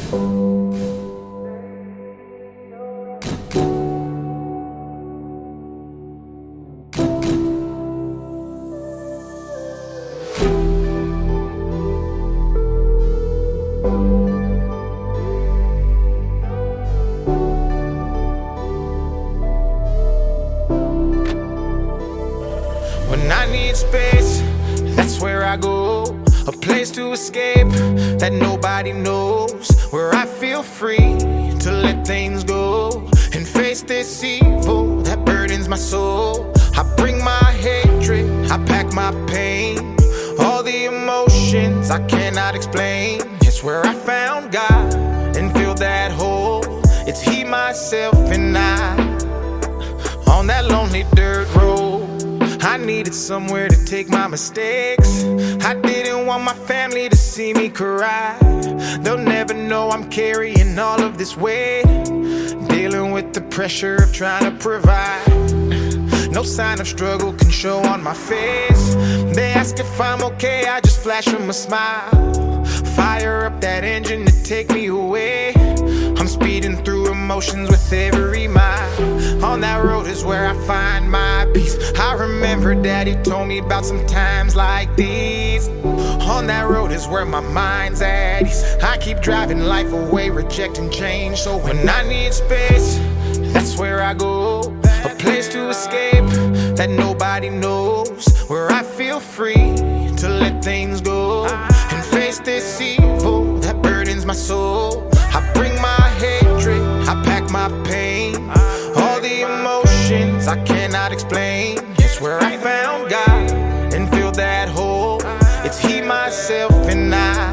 When I need space, that's where I go. A place to escape that nobody knows, where I feel free to let things go and face this evil that burdens my soul. I bring my hatred, I pack my pain, all the emotions I cannot explain. It's where I found God and filled that hole. It's He, myself, and I on that lonely dirt road. I needed somewhere to take my mistakes. I didn't want my family to see me cry. They'll never know I'm carrying all of this weight, dealing with the pressure of trying to provide. No sign of struggle can show on my face. They ask if I'm okay, I just flash them a smile. Fire up that engine to take me away. I'm speeding through emotions with every mile. On that road is where I find my peace. I remember Daddy told me about some times like these. On that road is where my mind's at ease. I keep driving life away, rejecting change. So when I need space, that's where I go. A place to escape that nobody knows, where I feel free to let things go and face this evil that burdens my soul. I bring my hatred, I pack my pain, all the emotions I cannot explain. It's where I found God and filled that hole. It's He, myself, and I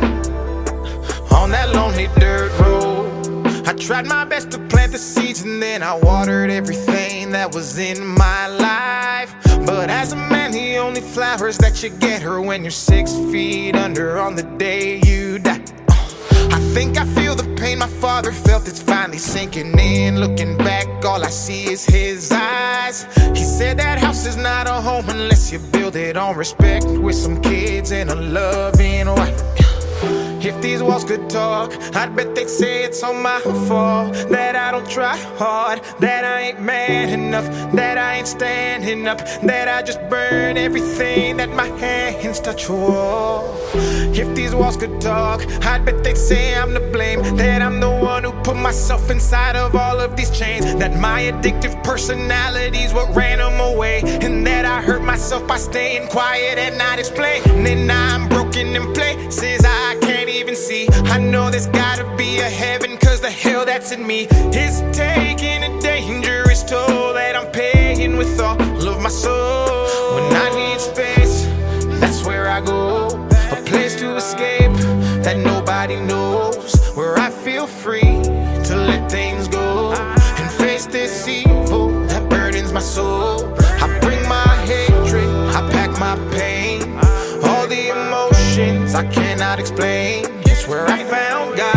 on that lonely dirt road. I tried my best to plant the seeds and then I watered everything that was in my life. But as a man, the only flowers that you get are when you're 6 feet under on the day you die. I think I feel the pain my father felt, it's finally sinking in. Looking back, all I see is his eyes. He said that house is not a home unless you build it on respect, with some kids and a loving wife. If these walls could talk, I'd bet they'd say it's all my fault, that I don't try hard, that I ain't man enough, that I ain't standing up, that I just burn everything that my hands touch. Whoa. If these walls could talk, I'd bet they'd say I'm to blame, that I'm the one who put myself inside of all of these chains, that my addictive personality's what ran them away, and that I hurt myself by staying quiet and not explaining. And I'm broken in places I can't even see. I know there's gotta be a heaven, cause the hell that's in me is taking a dangerous toll that I'm paying with all of my soul. When I need space, that's where I go. A place to escape that nobody knows, where I feel free to let things go and face this evil that burdens my soul. I bring my hatred, I pack my pain, all the emotions I cannot explain. It's where I found God